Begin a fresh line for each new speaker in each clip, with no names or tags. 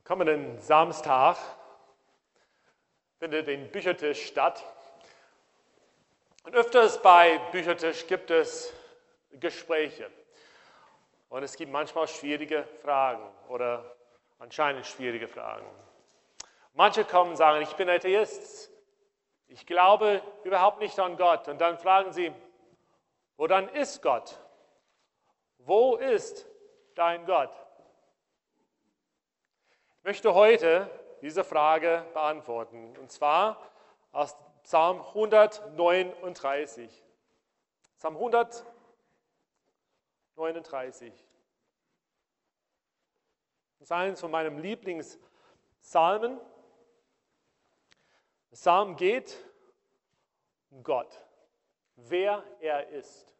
Kommenden Samstag findet ein Büchertisch statt. Und öfters bei Büchertisch gibt es Gespräche. Und es gibt manchmal schwierige Fragen oder anscheinend schwierige Fragen. Manche kommen und sagen, ich bin Atheist. Ich glaube überhaupt nicht an Gott. Und dann fragen sie, wo dann ist Gott? Wo ist dein Gott? Ich möchte heute diese Frage beantworten, und zwar aus Psalm 139. Psalm 139. Das ist eines von meinen Lieblingspsalmen. Der Psalm geht um Gott, wer er ist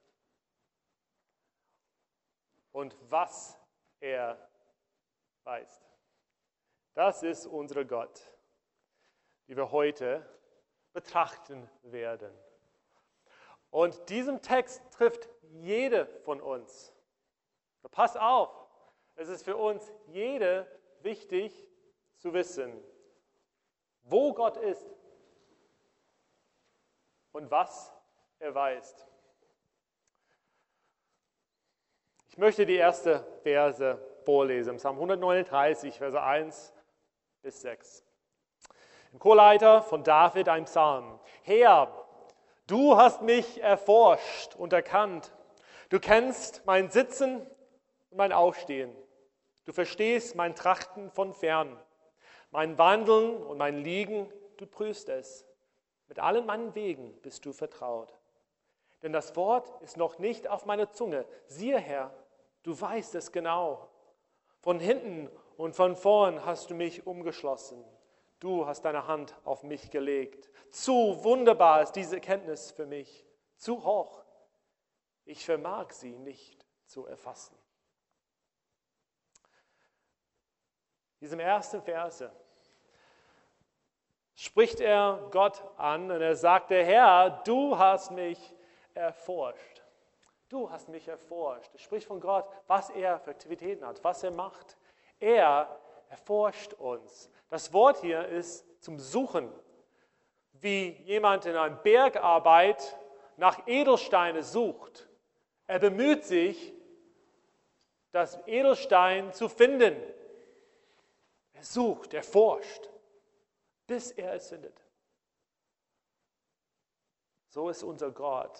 und was er weiß. Das ist unser Gott, den wir heute betrachten werden. Und diesen Text trifft jede von uns. Pass auf, es ist für uns jede wichtig zu wissen, wo Gott ist und was er weiß. Ich möchte die erste Verse vorlesen, Psalm 139, Verse 1 bis 6. Im Chorleiter von David ein Psalm. Herr, du hast mich erforscht und erkannt. Du kennst mein Sitzen und mein Aufstehen. Du verstehst mein Trachten von fern. Mein Wandeln und mein Liegen, du prüfst es. Mit allen meinen Wegen bist du vertraut. Denn das Wort ist noch nicht auf meiner Zunge. Siehe, Herr, du weißt es genau. Von hinten und von vorn hast du mich umgeschlossen. Du hast deine Hand auf mich gelegt. Zu wunderbar ist diese Kenntnis für mich. Zu hoch. Ich vermag sie nicht zu erfassen. Diesem ersten Verse spricht er Gott an und er sagte, Herr, du hast mich erforscht. Du hast mich erforscht. Er spricht von Gott, was er für Aktivitäten hat, was er macht. Er erforscht uns. Das Wort hier ist zum Suchen. Wie jemand in einer Bergarbeit nach Edelsteine sucht. Er bemüht sich, das Edelstein zu finden. Er sucht, er forscht, bis er es findet. So ist unser Gott.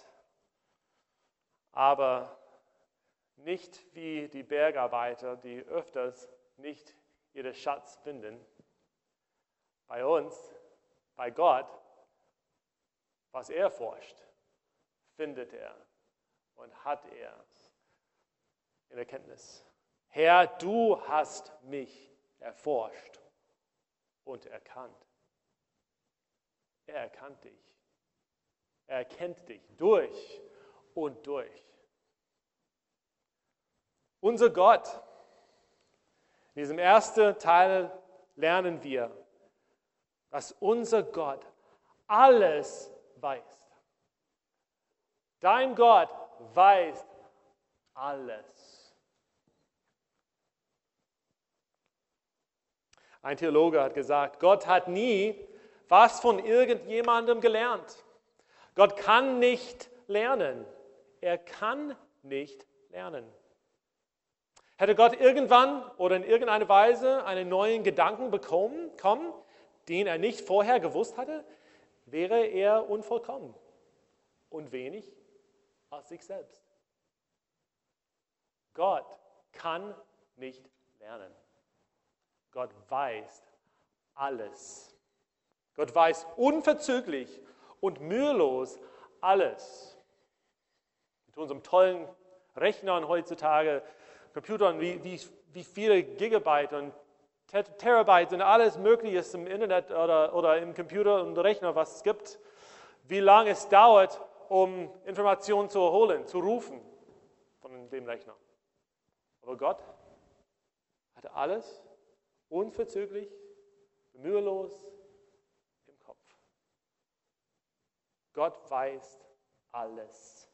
Aber nicht wie die Bergarbeiter, die öfters nicht ihren Schatz finden. Bei uns, bei Gott, was er forscht, findet er und hat er in Erkenntnis. Herr, du hast mich erforscht und erkannt. Er erkannt dich. Er erkennt dich durch und durch. Unser Gott. In diesem ersten Teil lernen wir, dass unser Gott alles weiß. Dein Gott weiß alles. Ein Theologe hat gesagt, Gott hat nie was von irgendjemandem gelernt. Gott kann nicht lernen. Er kann nicht lernen. Hätte Gott irgendwann oder in irgendeiner Weise einen neuen Gedanken bekommen, den er nicht vorher gewusst hatte, wäre er unvollkommen und wenig als sich selbst. Gott kann nicht lernen. Gott weiß alles. Gott weiß unverzüglich und mühelos alles. Mit unserem tollen Rechnern heutzutage, Computern, wie viele Gigabyte und Terabyte und alles Mögliche im Internet oder im Computer und Rechner, was es gibt, wie lange es dauert, um Informationen zu erholen, zu rufen von dem Rechner. Aber Gott hat alles unverzüglich, mühelos im Kopf. Gott weiß alles.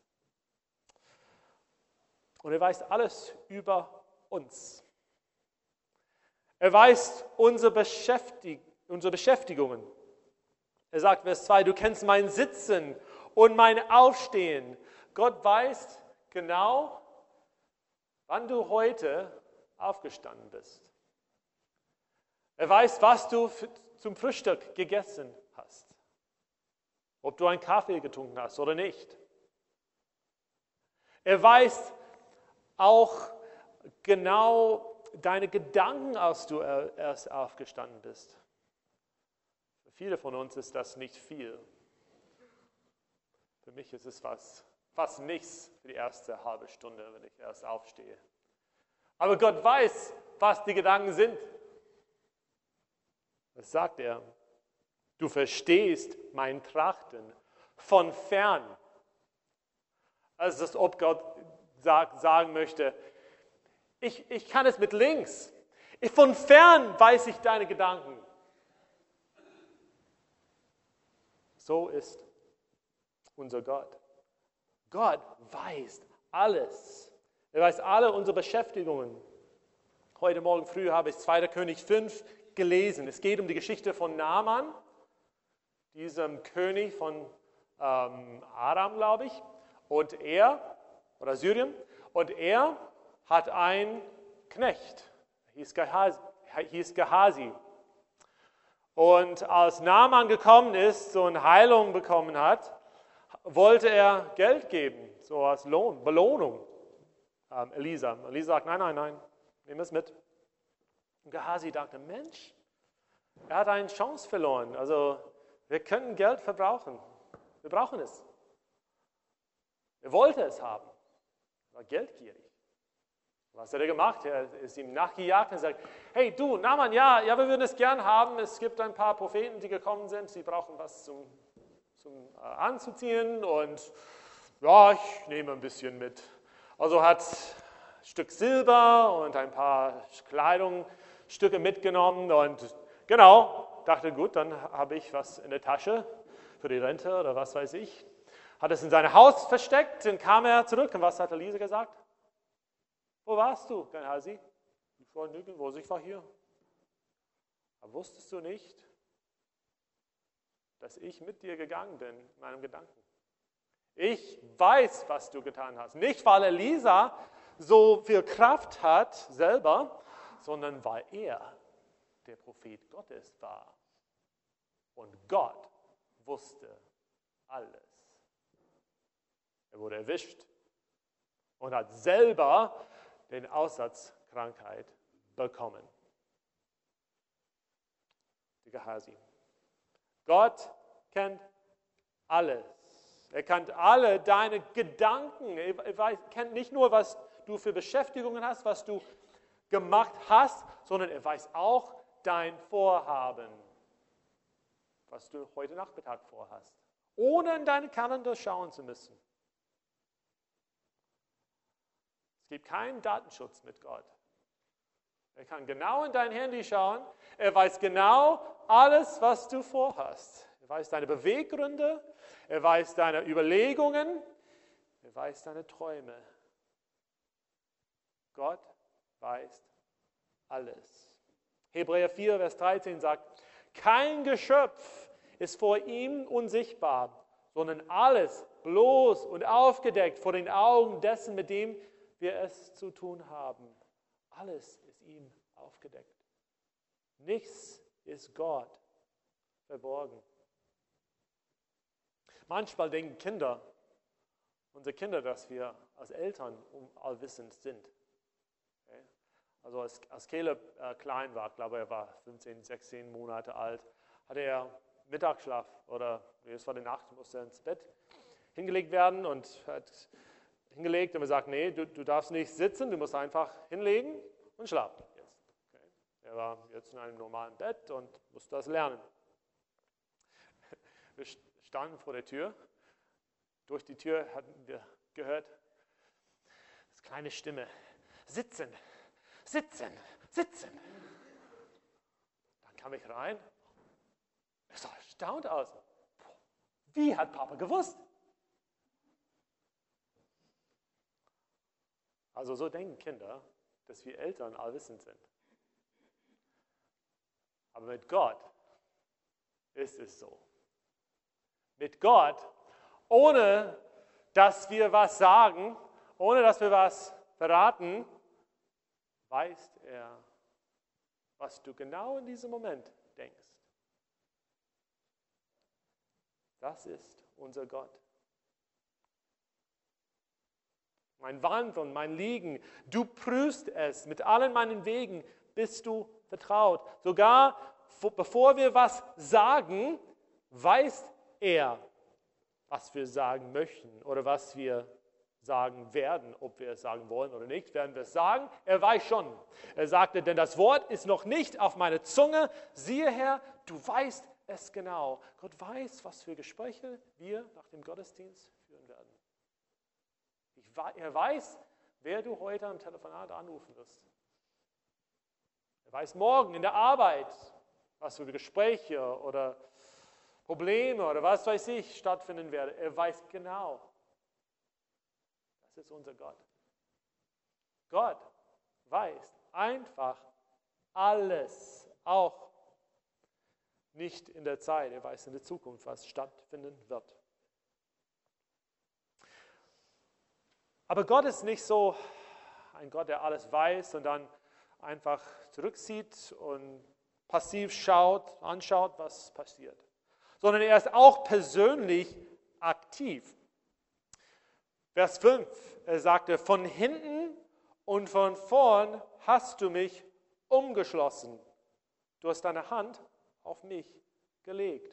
Und er weiß alles über uns. Er weiß unsere Beschäftigungen. Er sagt, Vers 2, du kennst mein Sitzen und mein Aufstehen. Gott weiß genau, wann du heute aufgestanden bist. Er weiß, was du zum Frühstück gegessen hast. Ob du einen Kaffee getrunken hast oder nicht. Er weiß auch genau deine Gedanken, als du erst aufgestanden bist. Für viele von uns ist das nicht viel. Für mich ist es fast nichts für die erste halbe Stunde, wenn ich erst aufstehe. Aber Gott weiß, was die Gedanken sind. Das sagt er. Du verstehst mein Trachten von fern. Also, als ob Gott sagen möchte, ich kann es mit links. Von fern weiß ich deine Gedanken. So ist unser Gott. Gott weiß alles. Er weiß alle unsere Beschäftigungen. Heute Morgen früh habe ich 2. König 5 gelesen. Es geht um die Geschichte von Naaman, diesem König von Aram, glaube ich, oder Syrien. Und er hat einen Knecht, hieß Gehasi. Und als Naaman gekommen ist und Heilung bekommen hat, wollte er Geld geben, so als Belohnung. Elisa sagt, nein, nimm es mit. Und Gehasi dachte, Mensch, er hat eine Chance verloren. Also wir können Geld verbrauchen. Wir brauchen es. Er wollte es haben. Er war geldgierig. Was hat er gemacht? Er ist ihm nachgejagt und sagt, hey du, Naaman, ja, wir würden es gern haben. Es gibt ein paar Propheten, die gekommen sind. Sie brauchen was zum anzuziehen. Und ja, ich nehme ein bisschen mit. Also hat ein Stück Silber und ein paar Kleidungsstücke mitgenommen. Und genau, dachte, gut, dann habe ich was in der Tasche für die Rente oder was weiß ich. Hat es in sein Haus versteckt, dann kam er zurück. Und was hat Elisa gesagt? Wo warst du, Gehasi? Ich war nirgendwo, ich war hier. Aber wusstest du nicht, dass ich mit dir gegangen bin, in meinem Gedanken? Ich weiß, was du getan hast. Nicht, weil Elisa so viel Kraft hat selber, sondern weil er der Prophet Gottes war. Und Gott wusste alles. Er wurde erwischt und hat selber den Aussatzkrankheit bekommen. Die Gehasi. Gott kennt alles. Er kennt alle deine Gedanken. Er kennt nicht nur, was du für Beschäftigungen hast, was du gemacht hast, sondern er weiß auch dein Vorhaben, was du heute Nachmittag vorhast, ohne in deinen Kalender schauen zu müssen. Es gibt keinen Datenschutz mit Gott. Er kann genau in dein Handy schauen. Er weiß genau alles, was du vorhast. Er weiß deine Beweggründe. Er weiß deine Überlegungen. Er weiß deine Träume. Gott weiß alles. Hebräer 4, Vers 13 sagt, kein Geschöpf ist vor ihm unsichtbar, sondern alles bloß und aufgedeckt vor den Augen dessen, mit dem wir es zu tun haben. Alles ist ihm aufgedeckt. Nichts ist Gott verborgen. Manchmal denken unsere Kinder, dass wir als Eltern allwissend sind. Okay? Also als Caleb klein war, glaube er war 15, 16 Monate alt, hatte er Mittagsschlaf oder es war die Nacht, musste er ins Bett hingelegt werden und hat hingelegt und er sagt, nee, du darfst nicht sitzen, du musst einfach hinlegen und schlafen jetzt. Okay. Er war jetzt in einem normalen Bett und musste das lernen. Wir standen vor der Tür. Durch die Tür hatten wir gehört, das kleine Stimme, sitzen, sitzen, sitzen. Dann kam ich rein. Ich sah erstaunt aus. Wie hat Papa gewusst? Also so denken Kinder, dass wir Eltern allwissend sind. Aber mit Gott ist es so. Mit Gott, ohne dass wir was sagen, ohne dass wir was verraten, weiß er, was du genau in diesem Moment denkst. Das ist unser Gott. Mein Wandeln, mein Liegen, du prüfst es mit allen meinen Wegen, bist du vertraut. Sogar bevor wir was sagen, weiß er, was wir sagen möchten oder was wir sagen werden, ob wir es sagen wollen oder nicht, werden wir es sagen. Er weiß schon. Er sagte, denn das Wort ist noch nicht auf meiner Zunge. Siehe Herr, du weißt es genau. Gott weiß, was für Gespräche wir nach dem Gottesdienst führen werden. Er weiß, wer du heute am Telefonat anrufen wirst. Er weiß morgen in der Arbeit, was für Gespräche oder Probleme oder was weiß ich stattfinden werden. Er weiß genau. Das ist unser Gott. Gott weiß einfach alles, auch nicht in der Zeit. Er weiß in der Zukunft, was stattfinden wird. Aber Gott ist nicht so ein Gott, der alles weiß und dann einfach zurückzieht und passiv anschaut, was passiert. Sondern er ist auch persönlich aktiv. Vers 5, er sagte, von hinten und von vorn hast du mich umgeschlossen. Du hast deine Hand auf mich gelegt.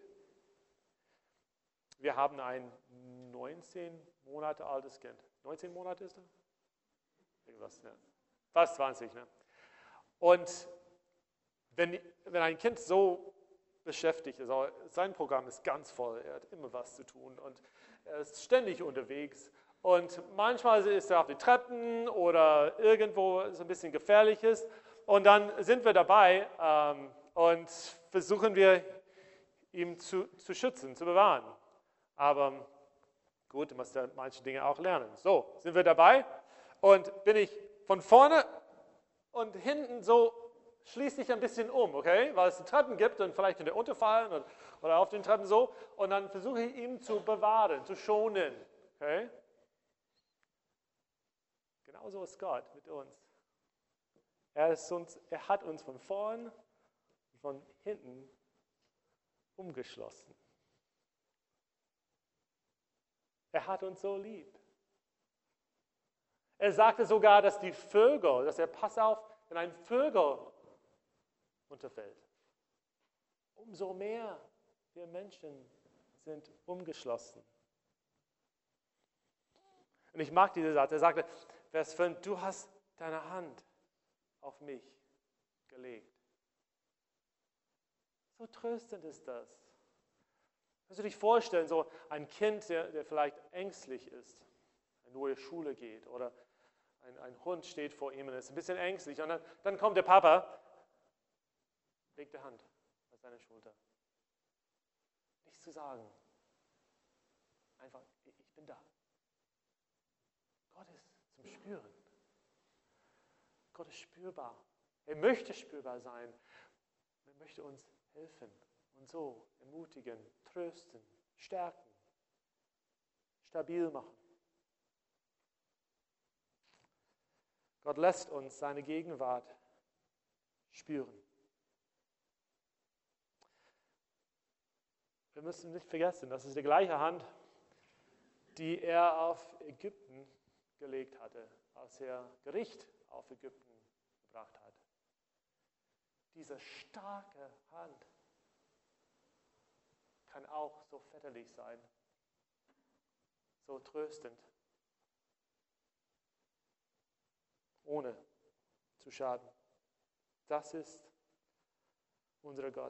Wir haben ein 19 Monate altes Kind. 19 Monate ist er? Irgendwas, ne? Fast 20. Ne? Und wenn ein Kind so beschäftigt ist, sein Programm ist ganz voll, er hat immer was zu tun und er ist ständig unterwegs. Und manchmal ist er auf den Treppen oder irgendwo so ein bisschen gefährlich ist. Und dann sind wir dabei und versuchen wir, ihn zu schützen, zu bewahren. Aber gut, du musst ja manche Dinge auch lernen. So, sind wir dabei und bin ich von vorne und hinten so schließe ich ein bisschen um, okay? Weil es Treppen gibt und vielleicht könnte er unterfallen oder auf den Treppen so. Und dann versuche ich ihn zu bewahren, zu schonen, okay? Genauso ist Gott mit uns. Er hat uns von vorn und von hinten umgeschlossen. Er hat uns so lieb. Er sagte sogar, dass pass auf, wenn ein Vögel unterfällt. Umso mehr wir Menschen sind umgeschlossen. Und ich mag diese Satz. Er sagte, Vers 5, du hast deine Hand auf mich gelegt. So tröstend ist das. Kannst du dich vorstellen, so ein Kind, der vielleicht ängstlich ist, eine neue Schule geht oder ein Hund steht vor ihm und ist ein bisschen ängstlich und dann kommt der Papa, legt die Hand auf seine Schulter. Nichts zu sagen. Einfach, ich bin da. Gott ist zum Spüren. Gott ist spürbar. Er möchte spürbar sein. Er möchte uns helfen und so ermutigen, trösten, stärken, stabil machen. Gott lässt uns seine Gegenwart spüren. Wir müssen nicht vergessen, das ist die gleiche Hand, die er auf Ägypten gelegt hatte, als er Gericht auf Ägypten gebracht hat. Diese starke Hand kann auch so väterlich sein, so tröstend, ohne zu schaden. Das ist unser Gott.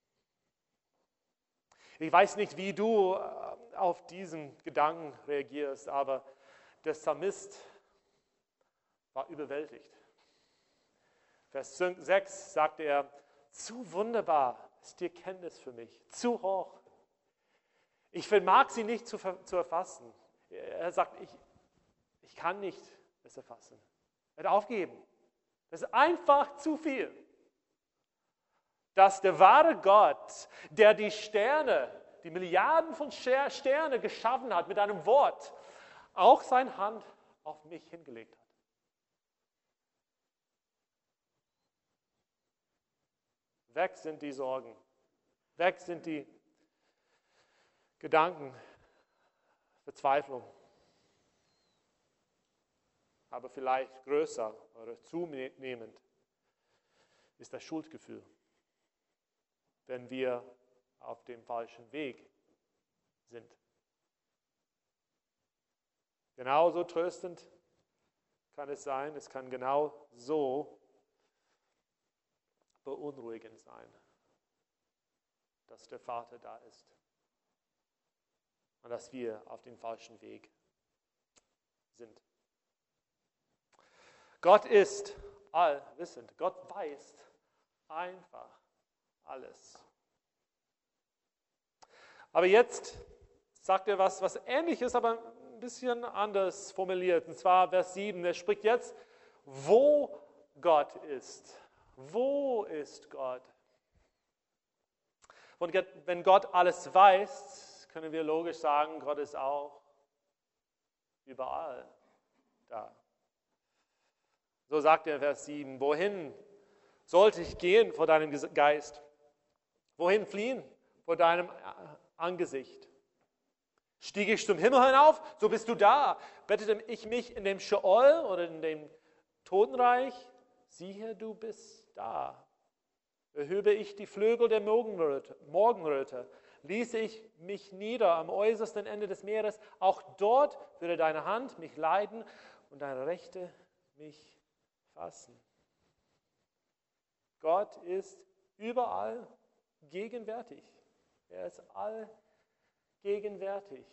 Ich weiß nicht, wie du auf diesen Gedanken reagierst, aber der Psalmist war überwältigt. Vers 6 sagte er, zu wunderbar ist die Kenntnis für mich, zu hoch. Ich vermag sie nicht zu erfassen. Er sagt, ich kann nicht es erfassen. Er hat aufgegeben. Das ist einfach zu viel. dass der wahre Gott, der die Sterne, die Milliarden von Sterne geschaffen hat mit einem Wort, auch seine Hand auf mich hingelegt hat. Weg sind die Sorgen, weg sind die Gedanken, Verzweiflung. Aber vielleicht größer oder zunehmend ist das Schuldgefühl, wenn wir auf dem falschen Weg sind. Genauso tröstend kann es sein, es kann genau so beunruhigend sein, dass der Vater da ist und dass wir auf dem falschen Weg sind. Gott ist allwissend. Gott weiß einfach alles. Aber jetzt sagt er was Ähnliches, aber ein bisschen anders formuliert. Und zwar Vers 7. Er spricht jetzt, wo Gott ist. Wo ist Gott? Und wenn Gott alles weiß, können wir logisch sagen, Gott ist auch überall da. So sagt er in Vers 7, wohin sollte ich gehen vor deinem Geist? Wohin fliehen vor deinem Angesicht? Stiege ich zum Himmel hinauf, so bist du da. Bettete ich mich in dem Sheol oder in dem Totenreich? Siehe, du bist da. Erhöbe ich die Flügel der Morgenröte, ließe ich mich nieder am äußersten Ende des Meeres, auch dort würde deine Hand mich leiten und deine Rechte mich fassen. Gott ist überall gegenwärtig. Er ist allgegenwärtig.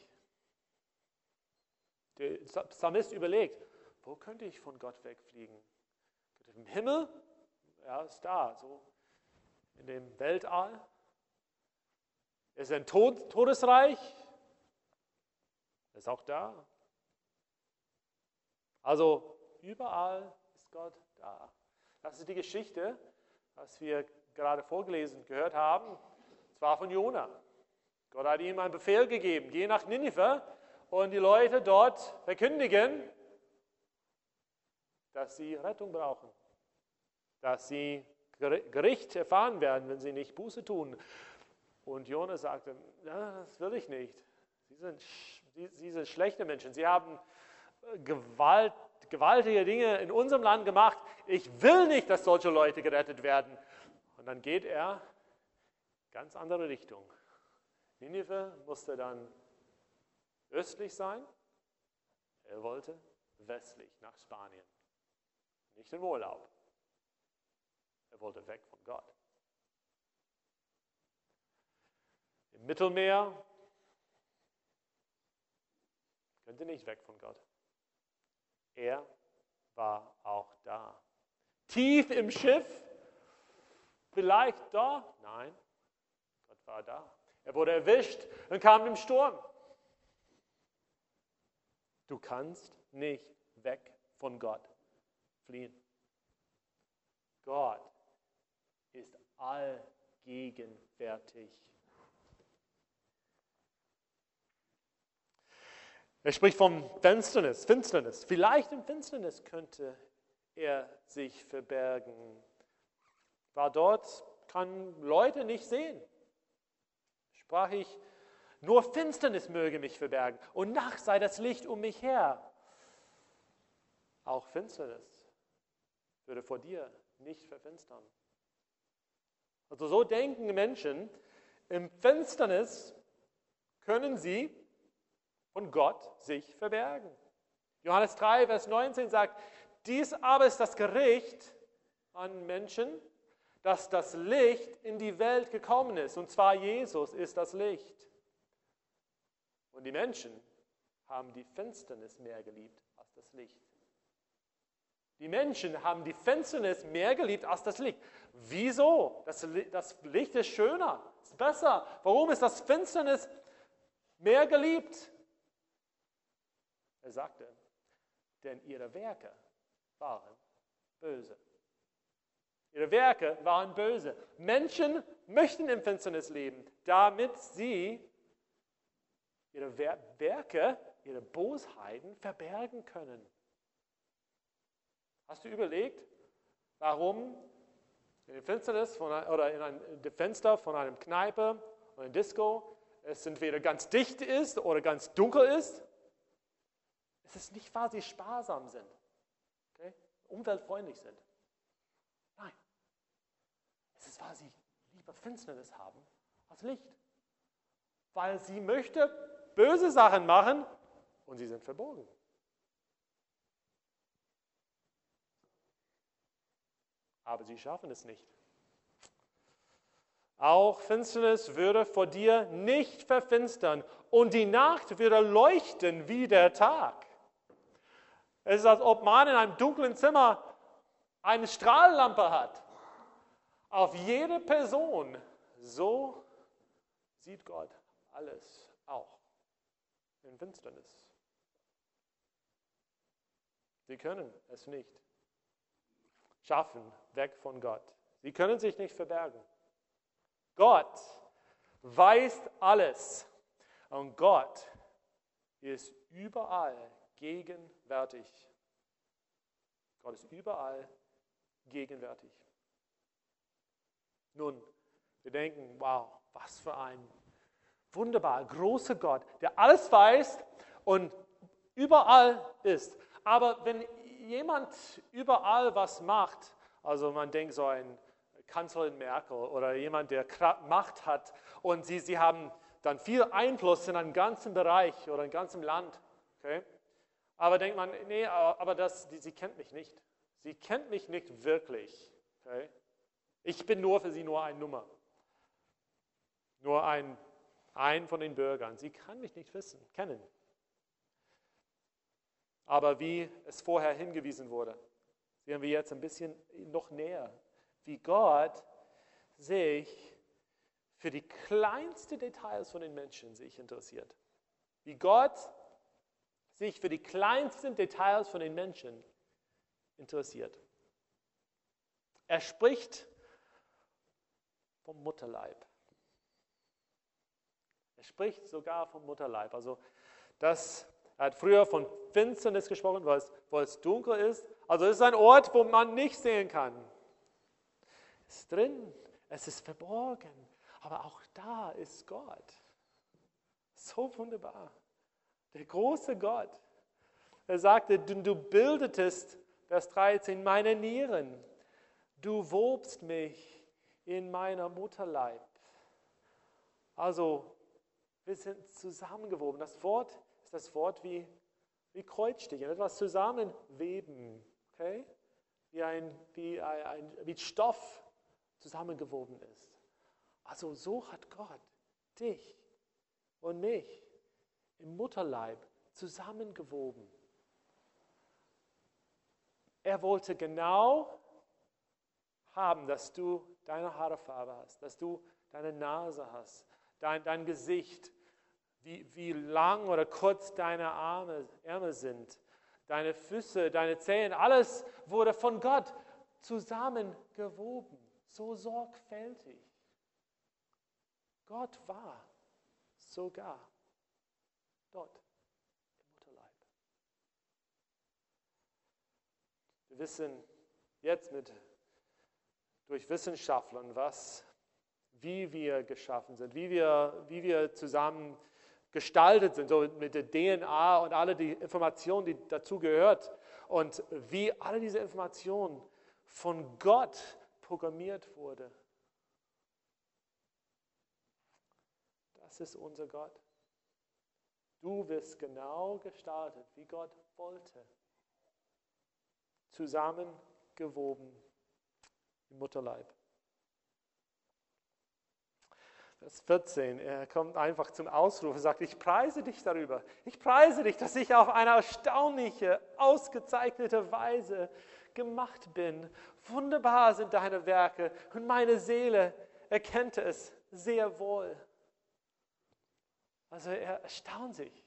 Der Psalmist überlegt, wo könnte ich von Gott wegfliegen? Im Himmel? Er ist da, so in dem Weltall. Er ist ein Todesreich. Er ist auch da. Also überall ist Gott da. Das ist die Geschichte, was wir gerade vorgelesen gehört haben. Zwar von Jona. Gott hat ihm einen Befehl gegeben, geh nach Ninive und die Leute dort verkündigen, dass sie Rettung brauchen, dass sie Gericht erfahren werden, wenn sie nicht Buße tun. Und Jona sagte, das will ich nicht. Sie sind schlechte Menschen. Sie haben gewaltige Dinge in unserem Land gemacht. Ich will nicht, dass solche Leute gerettet werden. Und dann geht er in ganz andere Richtung. Ninive musste dann östlich sein. Er wollte westlich nach Spanien. Nicht im Urlaub. Er wollte weg von Gott. Im Mittelmeer könnte nicht weg von Gott. Er war auch da. Tief im Schiff, vielleicht da? Nein, Gott war da. Er wurde erwischt und kam im Sturm. Du kannst nicht weg von Gott fliehen. Gott ist allgegenwärtig. Er spricht von Finsternis. Vielleicht in Finsternis könnte er sich verbergen. War dort, kann Leute nicht sehen. Sprach ich, nur Finsternis möge mich verbergen und Nacht sei das Licht um mich her. Auch Finsternis würde vor dir nicht verfinstern. Also so denken Menschen, im Finsternis können sie von Gott sich verbergen. Johannes 3, Vers 19 sagt, dies aber ist das Gericht an Menschen, dass das Licht in die Welt gekommen ist. Und zwar Jesus ist das Licht. Und die Menschen haben die Finsternis mehr geliebt als das Licht. Die Menschen haben die Finsternis mehr geliebt als das Licht. Wieso? Das Licht ist schöner, ist besser. Warum ist das Finsternis mehr geliebt? Er sagte, denn ihre Werke waren böse. Ihre Werke waren böse. Menschen möchten im Finsternis leben, damit sie ihre Werke, ihre Bosheiten verbergen können. Hast du überlegt, warum in der Finsternis oder in einem Fenster von einem Kneipe oder einem Disco es entweder ganz dicht ist oder ganz dunkel ist? Es ist nicht, weil sie sparsam sind, okay? Umweltfreundlich sind. Nein, es ist, weil sie lieber Finsternis haben als Licht. Weil sie möchte böse Sachen machen und sie sind verborgen. Aber sie schaffen es nicht. Auch Finsternis würde vor dir nicht verfinstern und die Nacht würde leuchten wie der Tag. Es ist, als ob man in einem dunklen Zimmer eine Strahllampe hat. Auf jede Person. So sieht Gott alles auch in Finsternis. Sie können es nicht schaffen, weg von Gott. Sie können sich nicht verbergen. Gott weiß alles und Gott ist überall gegenwärtig. Gott ist überall gegenwärtig. Nun, wir denken, wow, was für ein wunderbar großer Gott, der alles weiß und überall ist. Aber wenn jemand überall was macht, also man denkt so an Kanzlerin Merkel oder jemand, der Macht hat und sie haben dann viel Einfluss in einem ganzen Bereich oder einem ganzen Land. Okay? Aber denkt man, nee, aber sie kennt mich nicht. Sie kennt mich nicht wirklich. Okay? Ich bin nur für sie nur eine Nummer. Nur ein von den Bürgern. Sie kann mich nicht kennen. Aber wie es vorher hingewiesen wurde, sehen wir jetzt ein bisschen noch näher, wie Gott sich für die kleinsten Details von den Menschen sich interessiert. Wie Gott sich für die kleinsten Details von den Menschen interessiert. Er spricht vom Mutterleib. Er spricht sogar vom Mutterleib. Also er hat früher von Finsternis gesprochen, wo es dunkel ist. Also es ist ein Ort, wo man nicht sehen kann. Es ist drin, es ist verborgen, aber auch da ist Gott. So wunderbar. Der große Gott. Er sagte, du bildetest, Vers 13, meine Nieren. Du wobst mich in meiner Mutterleib. Also, wir sind zusammengewoben. Das Wort ist das Wort wie Kreuzstiche, etwas zusammenweben, okay? Wie Stoff zusammengewoben ist. Also so hat Gott dich und mich im Mutterleib zusammengewoben. Er wollte genau haben, dass du deine Haarfarbe hast, dass du deine Nase hast, dein Gesicht, wie lang oder kurz deine Ärmel sind, deine Füße, deine Zehen, alles wurde von Gott zusammengewoben, so sorgfältig. Gott war sogar dort im Mutterleib. Wir wissen jetzt durch Wissenschaftlern, wie wir geschaffen sind, wie wir zusammen gestaltet sind, so mit der DNA und alle die Informationen, die dazu gehört und wie alle diese Informationen von Gott programmiert wurde. Das ist unser Gott. Du wirst genau gestaltet, wie Gott wollte. Zusammengewoben im Mutterleib. Vers 14, er kommt einfach zum Ausruf und sagt, ich preise dich darüber. Ich preise dich, dass ich auf eine erstaunliche, ausgezeichnete Weise gemacht bin. Wunderbar sind deine Werke und meine Seele erkennt es sehr wohl. Also er erstaunt sich,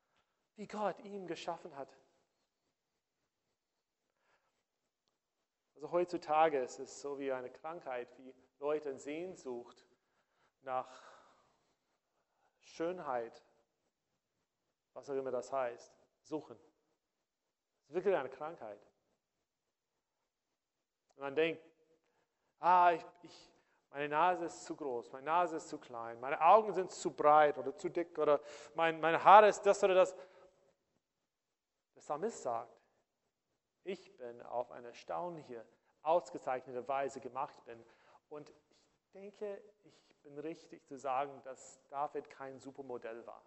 wie Gott ihn geschaffen hat. Also heutzutage ist es so wie eine Krankheit, wie Leute in Sehnsucht nach Schönheit, was auch immer das heißt, suchen. Es ist wirklich eine Krankheit. Und man denkt, meine Nase ist zu groß, meine Nase ist zu klein, meine Augen sind zu breit oder zu dick oder meine Haare ist das oder das. Der Psalmist sagt, ich bin auf eine erstaunliche, ausgezeichnete Weise gemacht bin. Und ich denke, ich bin richtig zu sagen, dass David kein Supermodell war.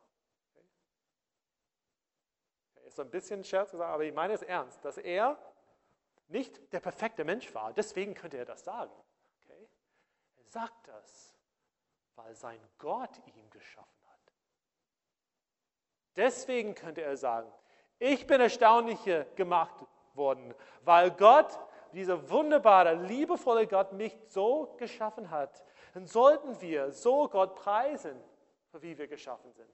Okay, ist so ein bisschen Scherz gesagt, aber ich meine es ernst, dass er nicht der perfekte Mensch war. Deswegen könnte er das sagen. Okay? Er sagt das, weil sein Gott ihn geschaffen hat. Deswegen könnte er sagen, ich bin erstaunlicher gemacht worden, weil Gott, dieser wunderbare, liebevolle Gott, mich so geschaffen hat. Dann sollten wir so Gott preisen, für wie wir geschaffen sind.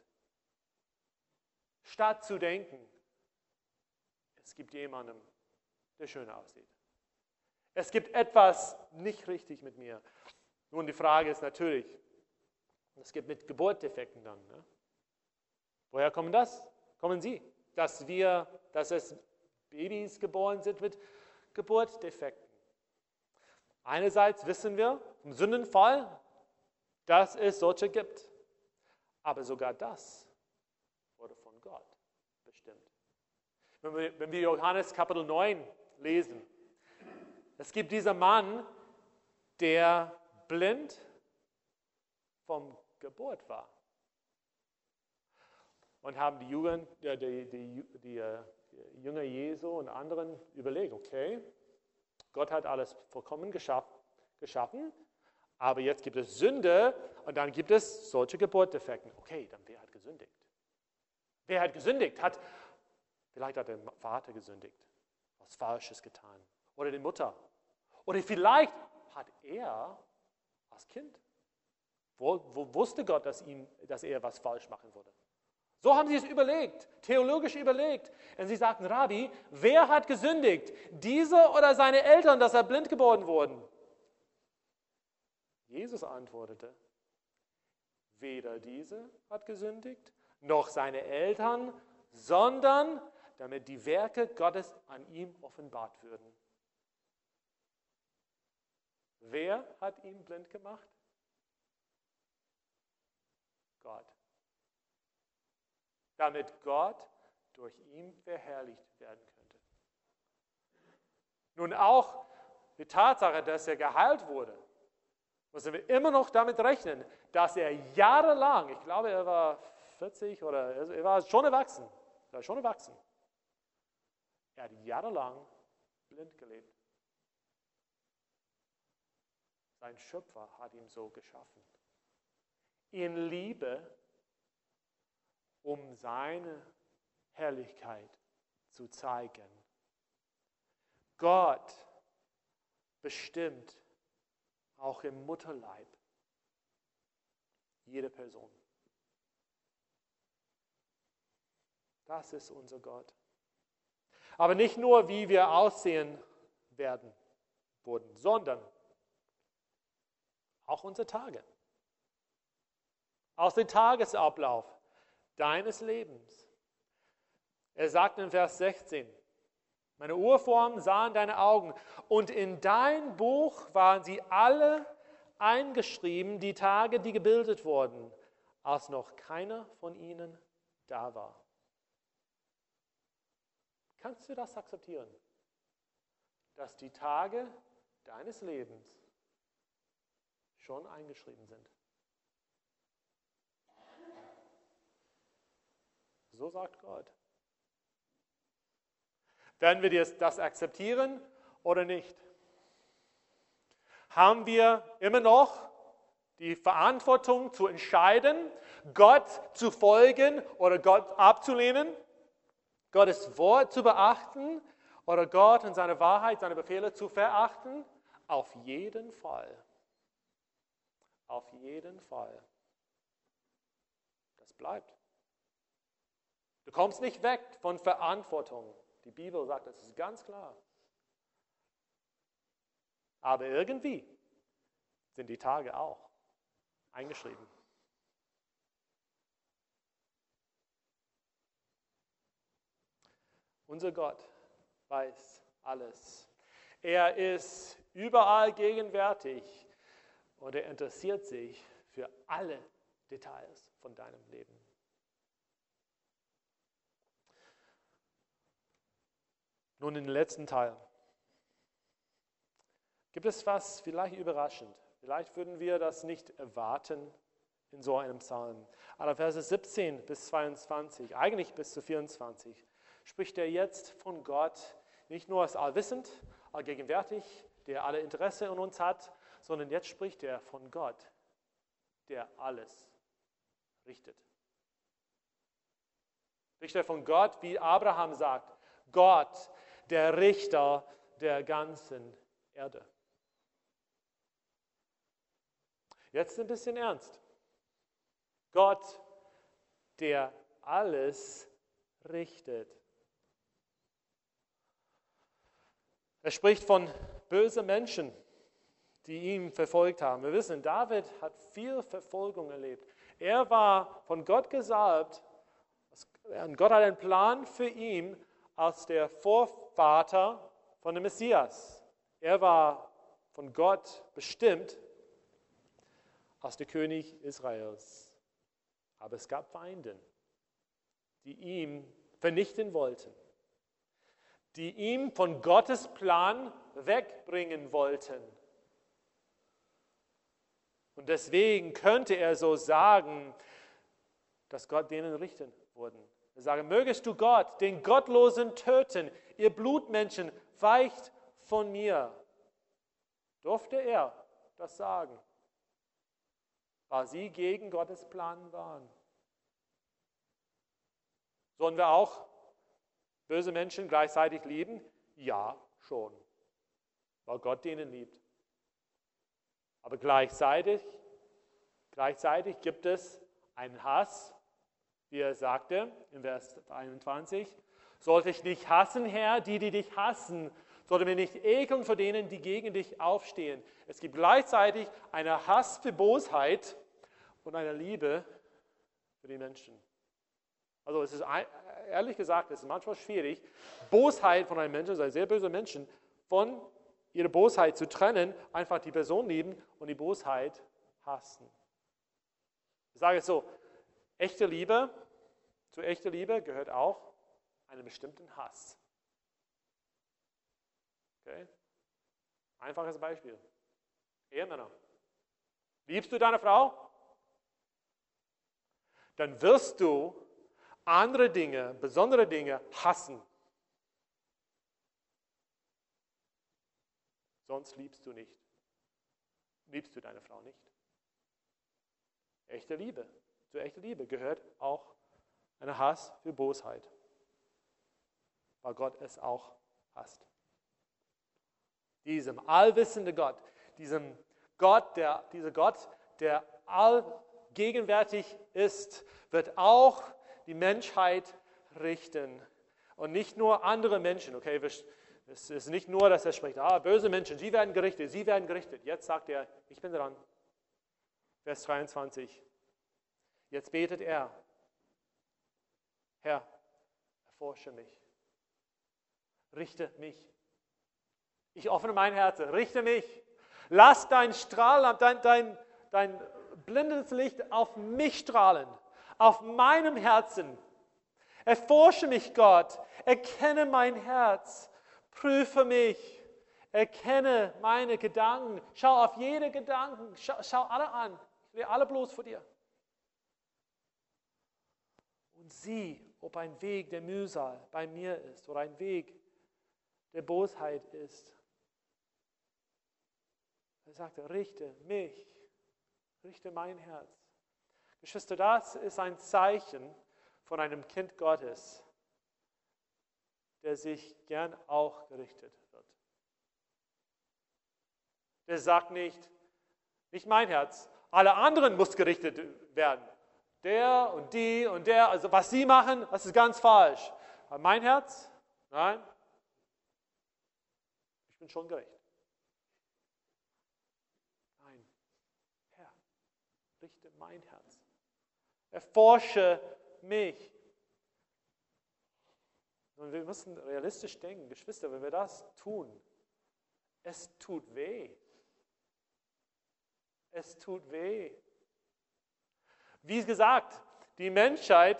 Statt zu denken, es gibt jemanden, der schön aussieht. Es gibt etwas nicht richtig mit mir. Nun, die Frage ist natürlich, es gibt mit Geburtsdefekten dann. Ne? Woher kommen sie? Dass es Babys geboren sind mit Geburtsdefekten. Einerseits wissen wir im Sündenfall, dass es solche gibt. Aber sogar das wurde von Gott bestimmt. Wenn wir Johannes Kapitel 9 lesen, es gibt diesen Mann, der blind vom Geburt war. Und haben die Jünger Jesu und anderen überlegt, okay, Gott hat alles vollkommen geschaffen, aber jetzt gibt es Sünde und dann gibt es solche Geburtsdefekte. Okay, dann wer hat gesündigt? Wer hat gesündigt? Vielleicht hat der Vater gesündigt, was Falsches getan. Oder die Mutter. Oder vielleicht hat er als Kind, wo wusste Gott, dass er was falsch machen würde. So haben sie es überlegt, theologisch überlegt. Und sie sagten, Rabbi, wer hat gesündigt? Dieser oder seine Eltern, dass er blind geboren wurden? Jesus antwortete, weder diese hat gesündigt, noch seine Eltern, sondern damit die Werke Gottes an ihm offenbart würden. Wer hat ihn blind gemacht? Gott. Damit Gott durch ihn verherrlicht werden könnte. Nun auch die Tatsache, dass er geheilt wurde, müssen wir immer noch damit rechnen, dass er jahrelang, ich glaube, er war 40 oder er war schon erwachsen. Er hat jahrelang blind gelebt. Sein Schöpfer hat ihn so geschaffen. In Liebe, um seine Herrlichkeit zu zeigen. Gott bestimmt auch im Mutterleib jede Person. Das ist unser Gott. Aber nicht nur, wie wir aussehen wurden, sondern auch unsere Tage. Aus dem Tagesablauf deines Lebens. Er sagt in Vers 16, meine Urformen sahen deine Augen und in dein Buch waren sie alle eingeschrieben, die Tage, die gebildet wurden, als noch keiner von ihnen da war. Kannst du das akzeptieren? Dass die Tage deines Lebens schon eingeschrieben sind. So sagt Gott. Werden wir das akzeptieren oder nicht? Haben wir immer noch die Verantwortung zu entscheiden, Gott zu folgen oder Gott abzulehnen? Gottes Wort zu beachten oder Gott und seine Wahrheit, seine Befehle zu verachten? Auf jeden Fall. Auf jeden Fall. Das bleibt. Du kommst nicht weg von Verantwortung. Die Bibel sagt, das ist ganz klar. Aber irgendwie sind die Tage auch eingeschrieben. Unser Gott weiß alles. Er ist überall gegenwärtig und er interessiert sich für alle Details von deinem Leben. Nun, in den letzten Teil gibt es was vielleicht überraschend. Vielleicht würden wir das nicht erwarten in so einem Psalm. Aber Verse 17 bis 22, eigentlich bis zu 24, spricht er jetzt von Gott, nicht nur als allwissend, allgegenwärtig, der alle Interesse an uns hat, sondern jetzt spricht er von Gott, der alles richtet. Spricht er von Gott, wie Abraham sagt, Gott, der Richter der ganzen Erde. Jetzt ein bisschen ernst. Gott, der alles richtet. Er spricht von bösen Menschen, die ihn verfolgt haben. Wir wissen, David hat viel Verfolgung erlebt. Er war von Gott gesalbt. Und Gott hat einen Plan für ihn als der Vorvater von dem Messias. Er war von Gott bestimmt als der König Israels. Aber es gab Feinde, die ihn vernichten wollten, die ihn von Gottes Plan wegbringen wollten. Und deswegen könnte er so sagen, dass Gott denen richten würde. Er sagt, mögest du Gott, den Gottlosen, töten, ihr Blutmenschen, weicht von mir. Durfte er das sagen, weil sie gegen Gottes Plan waren. Sollen wir auch böse Menschen gleichzeitig lieben? Ja, schon, weil Gott denen liebt. Aber gleichzeitig gibt es einen Hass, wie er sagte in Vers 21, sollte ich nicht hassen, Herr, die dich hassen, sollte mir nicht ekeln vor denen, die gegen dich aufstehen. Es gibt gleichzeitig einen Hass für Bosheit und eine Liebe für die Menschen. Also es ist ehrlich gesagt, es ist manchmal schwierig, Bosheit von einem Menschen, sei sehr böse Menschen, von ihrer Bosheit zu trennen, einfach die Person lieben und die Bosheit hassen. Ich sage es so, zu echter Liebe gehört auch einen bestimmten Hass. Okay? Einfaches Beispiel. Ehemänner. Liebst du deine Frau? Dann wirst du andere Dinge, besondere Dinge hassen. Sonst liebst du nicht. Liebst du deine Frau nicht. Echte Liebe. Zu echter Liebe gehört auch ein Hass für Bosheit. Weil Gott es auch hasst. Diesem allwissenden Gott, dieser Gott, der allgegenwärtig ist, wird auch die Menschheit richten. Und nicht nur andere Menschen. Okay, es ist nicht nur, dass er spricht, böse Menschen, sie werden gerichtet, sie werden gerichtet. Jetzt sagt er, ich bin dran. Vers 23. Jetzt betet er, Herr, erforsche mich. Richte mich. Ich öffne mein Herz, richte mich. Lass dein Strahl, dein blindendes Licht auf mich strahlen, auf meinem Herzen. Erforsche mich, Gott. Erkenne mein Herz. Prüfe mich. Erkenne meine Gedanken. Schau auf jede Gedanken. Schau alle an. Ich lege alle bloß vor dir. Und sieh, ob ein Weg der Mühsal bei mir ist oder ein Weg der Bosheit ist. Er sagte, richte mich, richte mein Herz. Geschwister, das ist ein Zeichen von einem Kind Gottes, der sich gern auch gerichtet wird. Der sagt nicht mein Herz, alle anderen muss gerichtet werden. Der und die und der, also was sie machen, das ist ganz falsch. Aber mein Herz, nein, ich bin schon gerecht. richte mein Herz. Erforsche mich. Und wir müssen realistisch denken, Geschwister, wenn wir das tun, es tut weh. Es tut weh. Wie gesagt, die Menschheit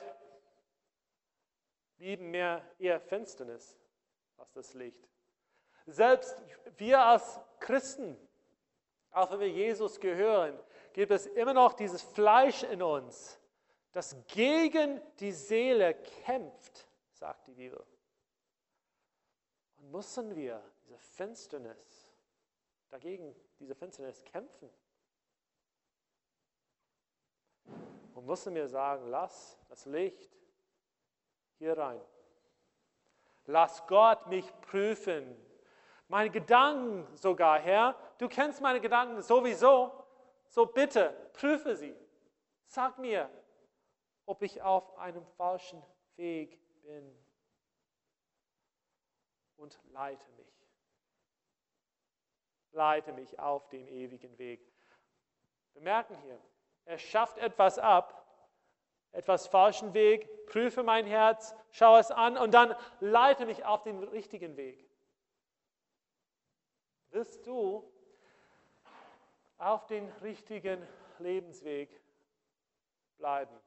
lieben eher Finsternis als das Licht. Selbst wir als Christen, auch wenn wir Jesus gehören, gibt es immer noch dieses Fleisch in uns, das gegen die Seele kämpft, sagt die Bibel. Und müssen wir diese Finsternis kämpfen? Und müssen wir sagen, lass das Licht hier rein. Lass Gott mich prüfen. Meine Gedanken sogar, Herr, du kennst meine Gedanken sowieso, so bitte, prüfe sie. Sag mir, ob ich auf einem falschen Weg bin. Und leite mich. Leite mich auf dem ewigen Weg. Wir merken hier, er schafft etwas ab, etwas falschen Weg, prüfe mein Herz, schaue es an und dann leite mich auf den richtigen Weg. Wirst du auf den richtigen Lebensweg bleiben?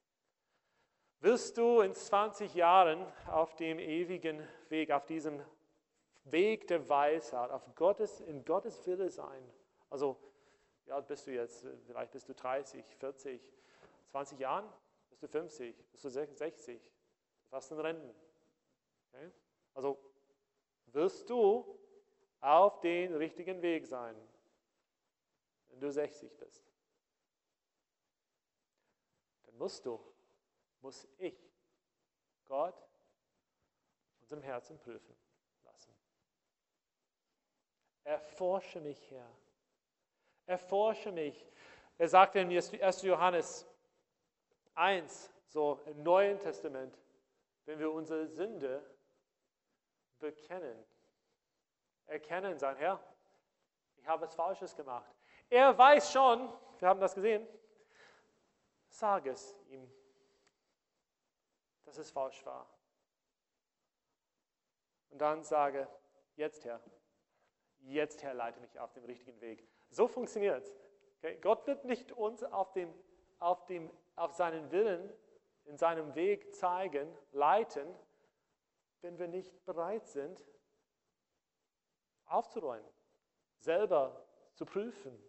Wirst du in 20 Jahren auf dem ewigen Weg, auf diesem Weg der Weisheit, in Gottes Wille sein? Also, wie alt bist du jetzt? Vielleicht bist du 30, 40, 20 Jahren? Bist du 50? Bist du 60? Fast in Renten. Okay? Also, wirst du auf den richtigen Weg sein, wenn du 60 bist? Dann muss ich Gott unserem Herzen prüfen lassen. Erforsche mich, Herr. Erforsche mich. Er sagte in 1. Johannes 1, so im Neuen Testament, wenn wir unsere Sünde bekennen, erkennen, sagen, Herr, ich habe was Falsches gemacht. Er weiß schon, wir haben das gesehen, sag es ihm, dass es falsch war. Und dann sage, jetzt Herr, leite mich auf den richtigen Weg. So funktioniert es. Okay? Gott wird nicht uns auf seinen Willen, in seinem Weg zeigen, leiten, wenn wir nicht bereit sind, aufzuräumen, selber zu prüfen.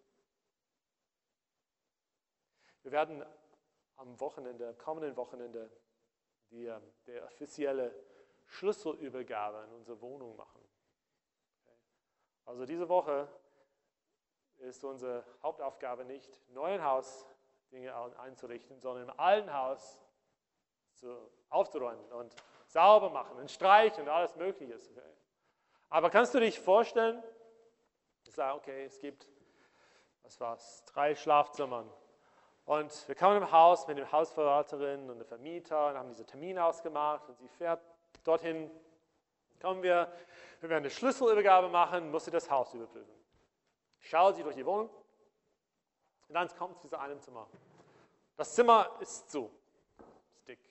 Wir werden am kommenden Wochenende, die offizielle Schlüsselübergabe in unsere Wohnung machen. Okay. Also diese Woche ist unsere Hauptaufgabe nicht, im neuen Haus Dinge einzurichten, sondern im alten Haus aufzuräumen und sauber machen und streichen und alles Mögliche. Okay. Aber kannst du dich vorstellen, ich sage, okay, es gibt, 3 Schlafzimmer. Und wir kommen im Haus mit der Hausverwalterin und der Vermieter und haben diese Termine ausgemacht und sie fährt dorthin. Kommen wir werden eine Schlüsselübergabe machen, muss sie das Haus überprüfen. Schaut sie durch die Wohnung und dann kommt sie zu einem Zimmer. Das Zimmer ist zu, ist dick.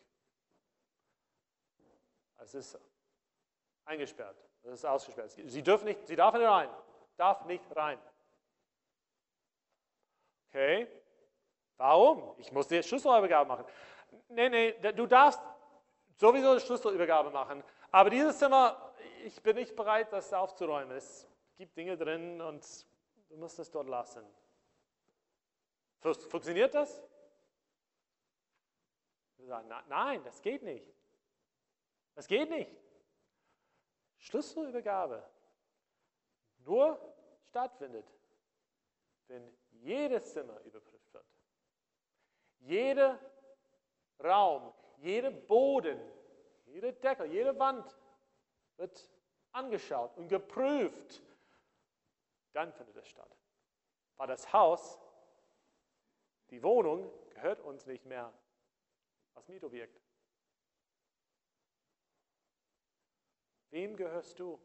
Es ist eingesperrt, es ist ausgesperrt. Sie darf nicht rein. Okay. Warum? Ich muss die Schlüsselübergabe machen. Nee, du darfst sowieso eine Schlüsselübergabe machen. Aber dieses Zimmer, ich bin nicht bereit, das aufzuräumen. Es gibt Dinge drin und du musst es dort lassen. Funktioniert das? Wir sagen, nein, das geht nicht. Das geht nicht. Schlüsselübergabe nur stattfindet, wenn jedes Zimmer überprüft wird. Jeder Raum, jeder Boden, jeder Deckel, jede Wand wird angeschaut und geprüft. Dann findet es statt. Weil das Haus, die Wohnung, gehört uns nicht mehr als Mietobjekt. Wem gehörst du?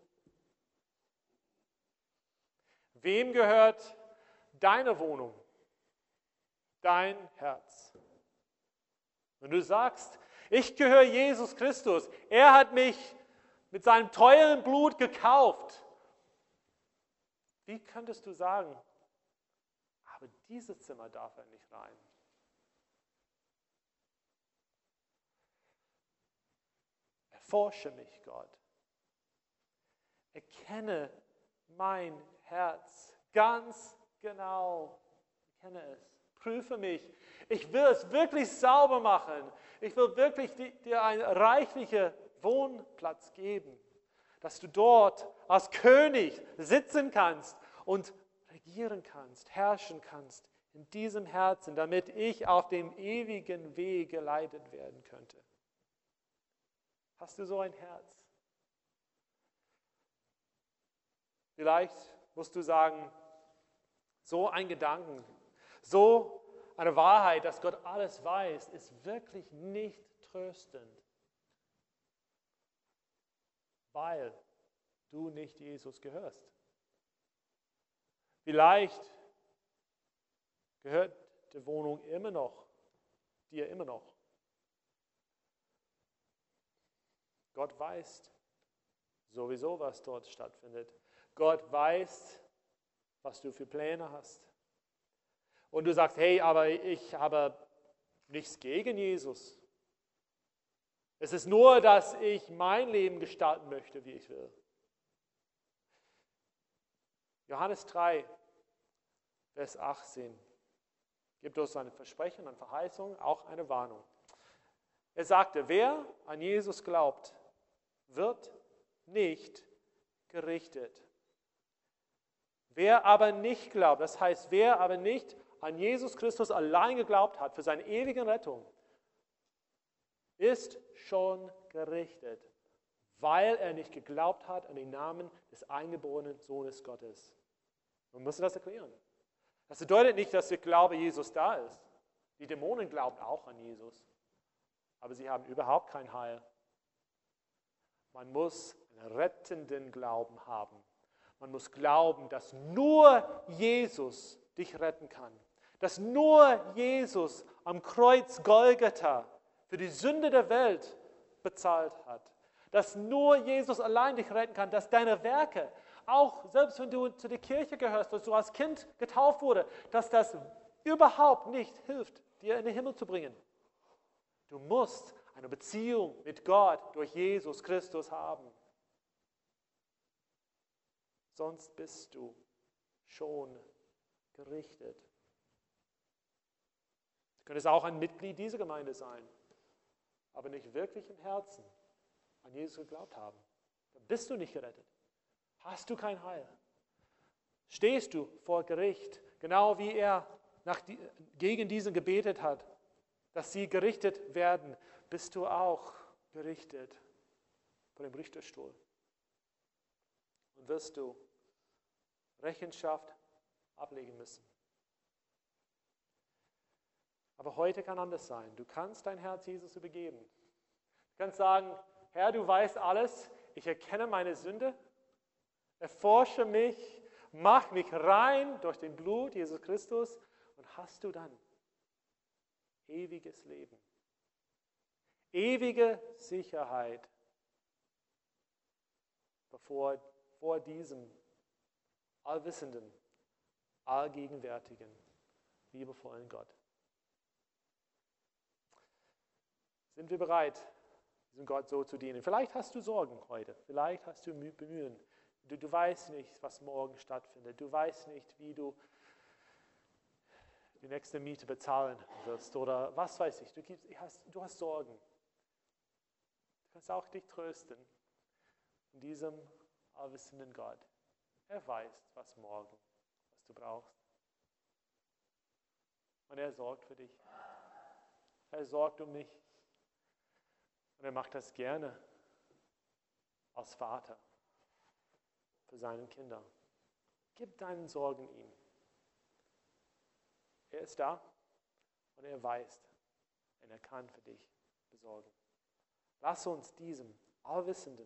Wem gehört deine Wohnung? dein Herz. Wenn du sagst, ich gehöre Jesus Christus, er hat mich mit seinem teuren Blut gekauft, wie könntest du sagen, aber dieses Zimmer darf er nicht rein? Erforsche mich, Gott. Erkenne mein Herz ganz genau. Erkenne es. Prüfe mich. Ich will es wirklich sauber machen. Ich will wirklich dir einen reichlichen Wohnplatz geben, dass du dort als König sitzen kannst und regieren kannst, herrschen kannst in diesem Herzen, damit ich auf dem ewigen Weg geleitet werden könnte. Hast du so ein Herz? Vielleicht musst du sagen, so ein Gedanken, so eine Wahrheit, dass Gott alles weiß, ist wirklich nicht tröstend, weil du nicht Jesus gehörst. Vielleicht gehört die Wohnung dir immer noch. Gott weiß sowieso, was dort stattfindet. Gott weiß, was du für Pläne hast. Und du sagst, hey, aber ich habe nichts gegen Jesus. Es ist nur, dass ich mein Leben gestalten möchte, wie ich will. Johannes 3, Vers 18 gibt uns ein Versprechen, eine Verheißung, auch eine Warnung. Er sagte, wer an Jesus glaubt, wird nicht gerichtet. Wer aber nicht glaubt, das heißt, wer aber nicht an Jesus Christus allein geglaubt hat für seine ewige Rettung, ist schon gerichtet, weil er nicht geglaubt hat an den Namen des eingeborenen Sohnes Gottes. Man muss das erklären. Das bedeutet nicht, dass der Glaube Jesus da ist. Die Dämonen glauben auch an Jesus, aber sie haben überhaupt kein Heil. Man muss einen rettenden Glauben haben. Man muss glauben, dass nur Jesus dich retten kann. Dass nur Jesus am Kreuz Golgatha für die Sünde der Welt bezahlt hat. Dass nur Jesus allein dich retten kann, dass deine Werke, auch selbst wenn du zu der Kirche gehörst, dass du als Kind getauft wurde, dass das überhaupt nicht hilft, dir in den Himmel zu bringen. Du musst eine Beziehung mit Gott durch Jesus Christus haben. Sonst bist du schon gerichtet. Du könntest auch ein Mitglied dieser Gemeinde sein, aber nicht wirklich im Herzen an Jesus geglaubt haben. Dann bist du nicht gerettet. Hast du kein Heil. Stehst du vor Gericht, genau wie er gegen diesen gebetet hat, dass sie gerichtet werden, bist du auch gerichtet vor dem Richterstuhl. Und wirst du Rechenschaft ablegen müssen. Aber heute kann anders sein. Du kannst dein Herz Jesus übergeben. Du kannst sagen, Herr, du weißt alles, ich erkenne meine Sünde, erforsche mich, mach mich rein durch den Blut Jesus Christus und hast du dann ewiges Leben. Ewige Sicherheit vor diesem allwissenden, allgegenwärtigen, liebevollen Gott. Sind wir bereit, diesem Gott so zu dienen? Vielleicht hast du Sorgen heute, vielleicht hast du Bemühen. Du weißt nicht, was morgen stattfindet. Du weißt nicht, wie du die nächste Miete bezahlen wirst oder was weiß ich. Du hast Sorgen. Du kannst auch dich trösten in diesem allwissenden Gott. Er weiß, was du brauchst. Und er sorgt für dich. Er sorgt um mich. Und er macht das gerne als Vater für seine Kinder. Gib deinen Sorgen ihm. Er ist da und er weiß und er kann für dich besorgen. Lass uns diesem allwissenden,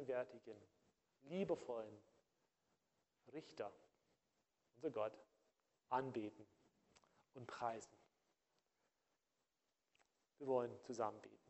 allgegenwärtigen, liebevollen Richter, unser Gott, anbeten und preisen. Wir wollen zusammen beten.